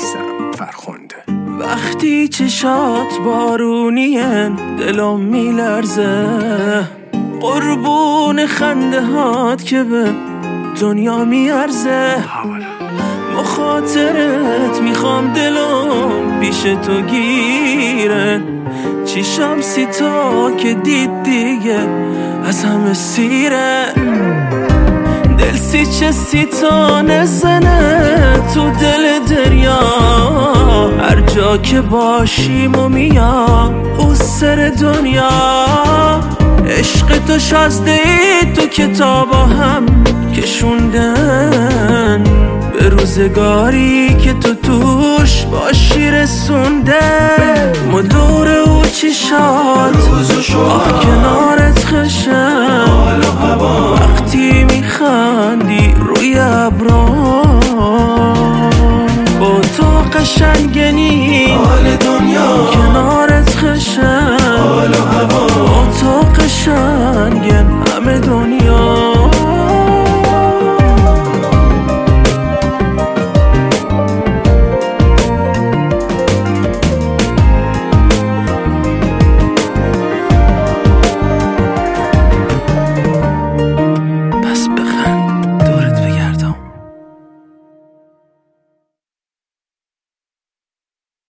میثم فرخنده. وقتی چشات بارونین دلم میلرزه، قربون خنده هات که به دنیا میارزه. مخاطرت میخوام دلم پیش تو گیره، چیشم سیتا که دید دیگه از همه سیره. دل سیچه سیتا نزنه تو دل دریا، هر جا که باشیم و میام او سر دنیا. عشق تو شازده تو کتابا هم کشوندن، به روزگاری که تو توش باشی رسونده. مدور او چی شاد آه کنارت خشم،